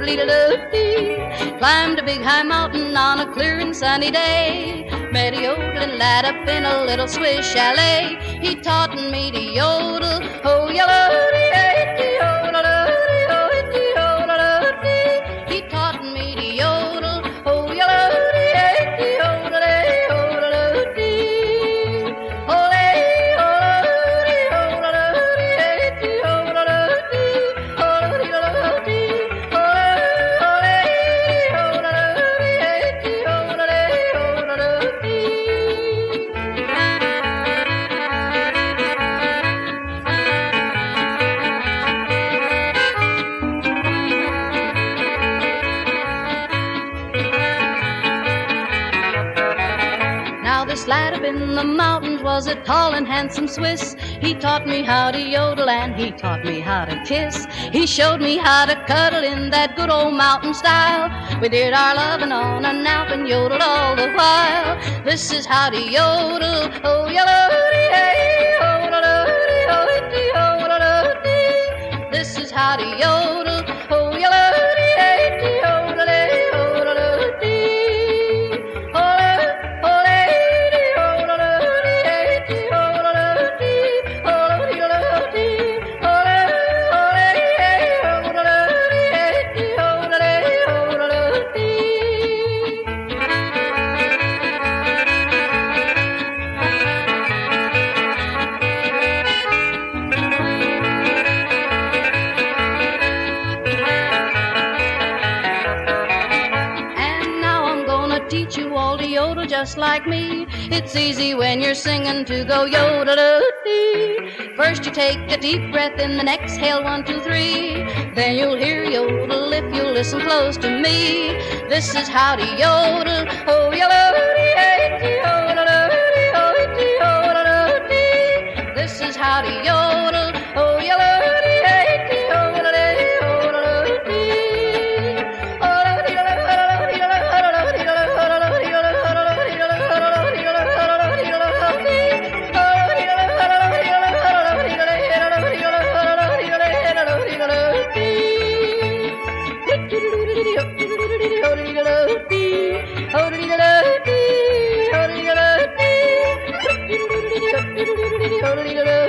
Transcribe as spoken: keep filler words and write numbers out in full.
Climbed a big high mountain on a clear and sunny day. Met a yodeling lad up in a little Swiss chalet. He taught me to yodel, oh yodel. He taught me to yodel, oh yodel. This lad up in the mountains was a tall and handsome Swiss. He taught me how to yodel and he taught me how to kiss. He showed me how to cuddle in that good old mountain style. We did our loving on a nap and yodeled all the while. This is how to yodel, oh yodel. This is how to yodel, oh yodel. Teach you all to yodel just like me. It's easy when you're singing to go yodel-doo-dee. First you take a deep breath in, then exhale one, two, three. Then you'll hear yodel if you listen close to me. This is how to yodel, oh yodel-dee-dee, yodel-dee-dee, yodel-dee-dee. This is how to yodel, oh yodel-dee-dee, yodel-dee-dee, yodel-dee-dee. Ho-dee-da-da-dee, ho-dee-da-da-dee, ho-dee-da-da-dee, ho-dee-da-da-dee, ho-dee-da-da-dee.